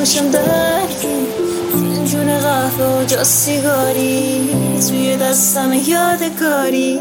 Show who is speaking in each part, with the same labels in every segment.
Speaker 1: همشم درگی فنجون قهوه و جا سیگاری توی دستم یادگاری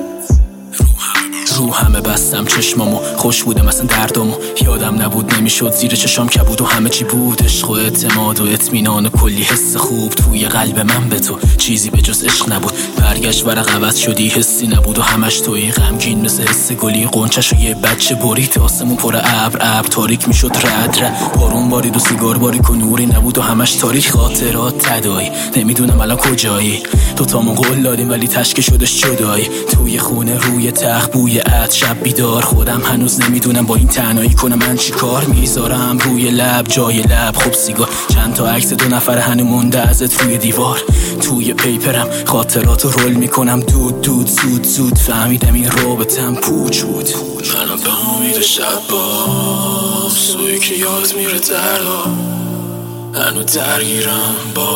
Speaker 2: رو همه بستم چشمامو خوش بوده مثلا دردامو یادم نبود نمیشد زیر چشام کبود و همه چی بود عشق و اعتماد و اطمینان و کلی حس خوب توی قلب من به تو چیزی به جز عشق نبود برگشت ورق عوض شدی حسی نبود و همش توی غمگین مثل حس گلی قنچش و یه بچه برید آسمون پر ابر تاریک میشد رد بارون بارید و سیگار باریک و نوری نبود و همش تاریک خاطرات تدایی نمیدونم الان کجایی دوتامون قول دادیم ولی تشکه شدش جدایی توی خونه روی تخت بوی عطر شب بیدار خودم هنوز نمیدونم با این تنهایی کنم من چی کار میذارم روی لب جای لب خب سیگار چند تا عکس 2 نفر هنو مونده ازت روی دیوار توی پیپرم خاطراتو رول میکنم دود زود فهمیدم این رابطم پوچ بود منم به امید شب باز سوی که یاد میره دردا هنو درگیرم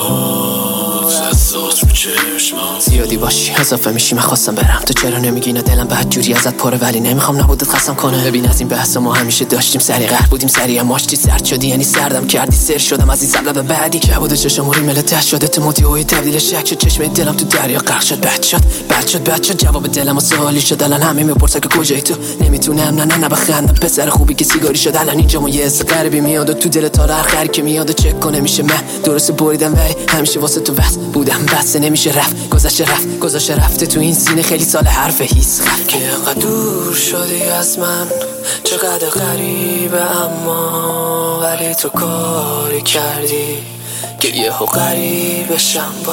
Speaker 2: باز احساس رو چشمم
Speaker 3: زیادی باشی اضافه میشی من خواستم برم تو چرا نمیگی نه دلم بد جوری ازت پاره ولی نمیخوام نبودت خستم کنه ببین از این بحث ما همیشه داشتیم سری قهر بودیم سری هم ماشتی سرد شدی یعنی سردم کردی سر شدم از این سبب به بعدی که بود چشم ریمل ته شده تو موتیوی تبدیل شک شد چشم دلم تو دریا غرق شد بد شد جواب دلم و سوالی شد الان همه میپرسن که کجایی تو نمیتونم نه بخندم پسر خوبی که سیگاری شد الان اینجا یه حس غریبی میاد تو دل تا آخر که میاد چک کنه میشه من درست بریدم ولی همیشه واسه تو واسه بودم بس نمیشه رفت گذشته رفته تو این سینه خیلی سال حرف هیس خف که انقدر دور شدی از من چقدر غریبه اما ولی تو کاری کردی که یهو غریبه شم با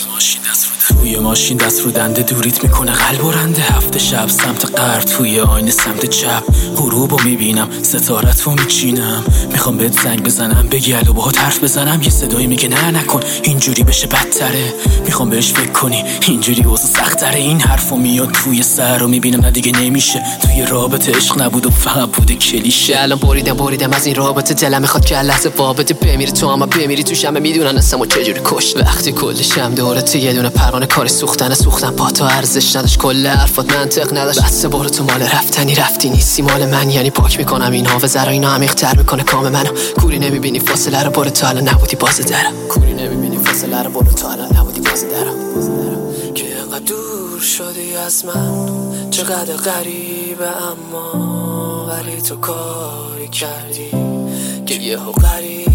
Speaker 2: توی ماشین دست رو دنده دورید میکنه قلب و رنده هفته شب سمت غرب توی آینه سمت چپ غروبو میبینم ستارت رو میچینم میخوام بهت زنگ بزنم بگی الو باهات حرف بزنم یه صدایی میگه نه نکن اینجوری بشه بدتره میخوام بهش فکر کنی اینجوری واسه سختره این حرفو میاد توی سر رو میبینم نه دیگه نمیشه توی رابطه عشق نبود و فقط بوده کلیشه
Speaker 3: الان بریدم از این رابطه دلم میخواد که لحظه وابطه بمیری تو اما بمیری تو شمه میدونن اصلا چجوری کشت وقتی کل شم دورت یه دونه پروانه کاری سوختن پا تو ارزش نداشت کل حرفات منطق نداشت بس برو تو مال رفتی نیستی مال من یعنی پاک میکنم این حافظه رو اینا عمیق‌تر میکنه کام منو کوری نمیبینی فاصله رو برو تا الان نبودی باز درم که انقدر دور شدی از من چقدر غریبه اما ولی تو کاری کردی که یهو غریبه